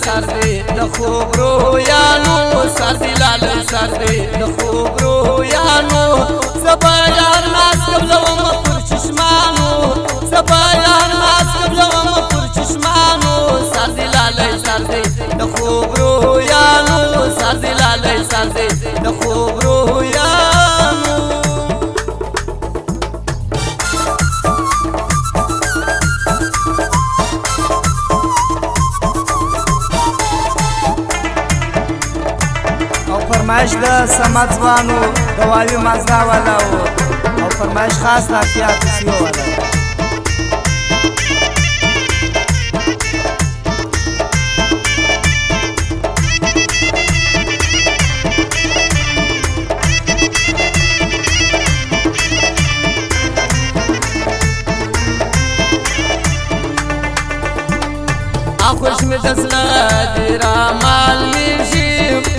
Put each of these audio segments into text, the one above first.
سر دی د خوب رویانو سر دی لالی سر دی د خوب رویانو سبا یار ناس قبلوم پر چشمانو سبا یار ناس قبلوم پر چشمانو سر دی لالی سر دی د خوب رویانو سر دی لالی سر دی د خوب رویانو فرمایش د سمت ځوانو د والي مزدا والا او فرمایش خاص د اتیا تسیو والا خوش می دزلا دی رامال میشی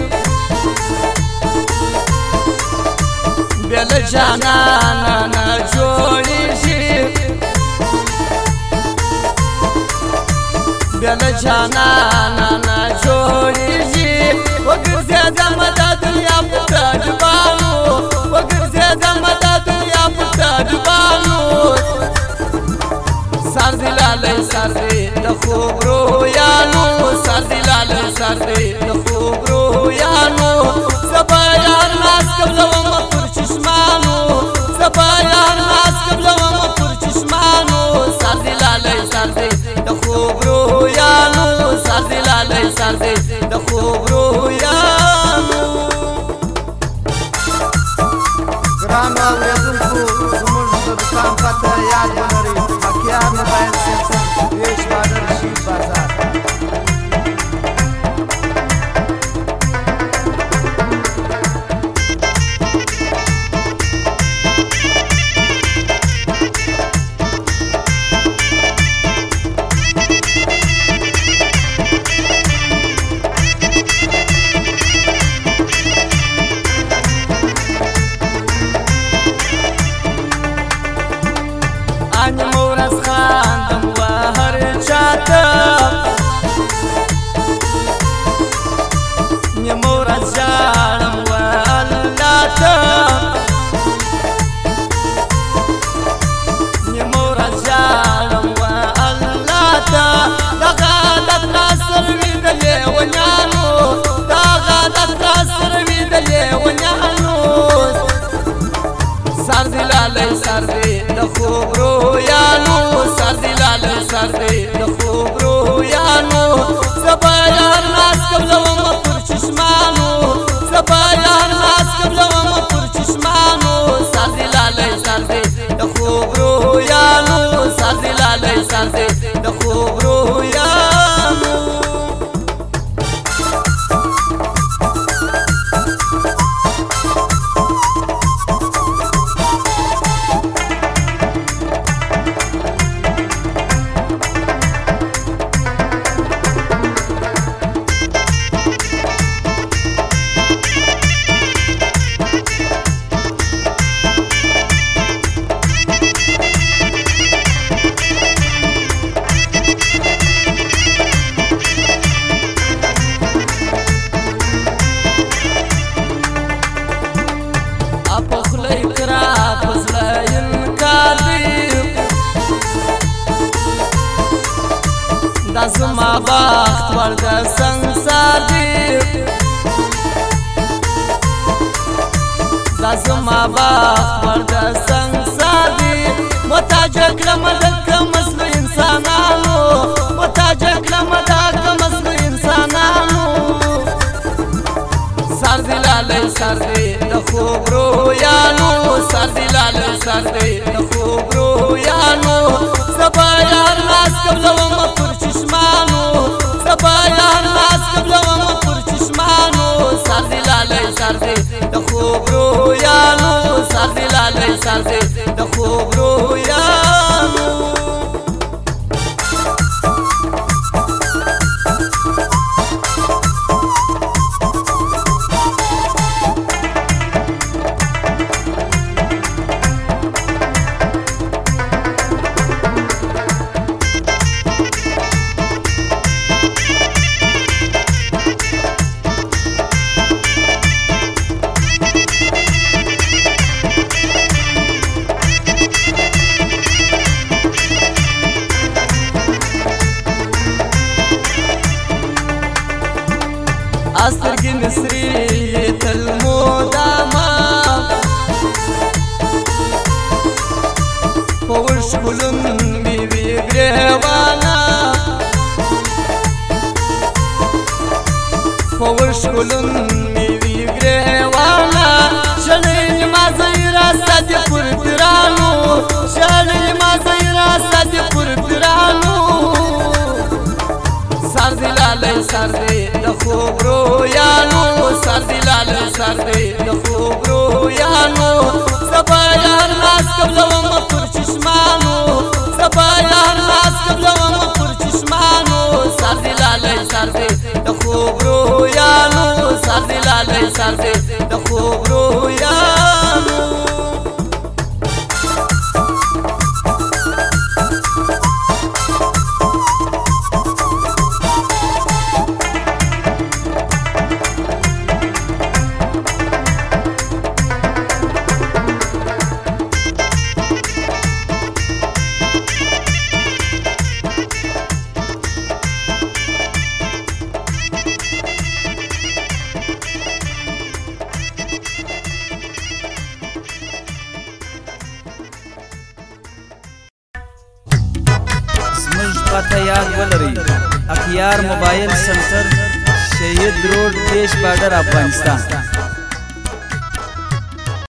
بیل جانانا نا جوڑی شی بیل جانانا نا جوڑی شی وگر زیادم دا دنیا پتا جبانو وگر زیادم دا دنیا پتا جبانو سر دی لالی سر دی د خوب رویانو سر دی لالی سر دی د خوب رویانو سبا یار ناس قبلوم پر چشمانو سبا یار ناس قبلوم پر چشمانو سر دی لالی سر دی د خوب رویانو سر دی لالی سر دی د خوب رویانو ګرانو اورېدونکو زموږ د دوکان پته یاد ولرئ مکیار موبایل سنټر ویش بادر رشید بازار مورز خاندم و هر چاته مورز جانم و اللاته مورز جانم و اللاته دا غادت ناصر وی د لیونیانو دا غادت ناصر وی د لیونیانو سر دی لالی سر دی د خوب رویانو سر دی لالی سر دی د خوب رویانو سبا یار ناس قبلوم پر چشمانو سبا یار ناس قبلوم پر چشمانو سر دی لالی سر دی د خوب رویانو سر دی لالی سر دی د خوب رویانو دا زما بخت ورد سنگسار دی دا زما بخت ورد سنگسار دی محتاج کلم دک مسلو انسانانو محتاج کلم دک مسلو انسانانو سر دی لالی سر دی د خوب رویانو سر دی لالی سر دی د خوب رویانو سبا یار ناس قبلوم پر چشمانو سبا یار ناس قبلوم پر چشمانو سر دی لالی سر دی د خوب رویانو سر دی لالی سر دی د خوب رویانو ښکلون میوې ګریوانه شړۍ لمازۍ راسته دې پر پیرانو شړۍ لمازۍ راسته دې پر پیرانو سر دې لالی سر دې د خوب رویانو سر دې لالی سر دې د خوب رویانو سبا یار ناز قبلوم پر چشمانو سبا یار ناز قبلوم پر چشمانو سر دې لالی سر دې د خوب رویانو سر دې لالی سر دې د خوب رویانو पता याद ولرئ اخیار موبایل سنټر شهید روډ دیش بارډر افغانستان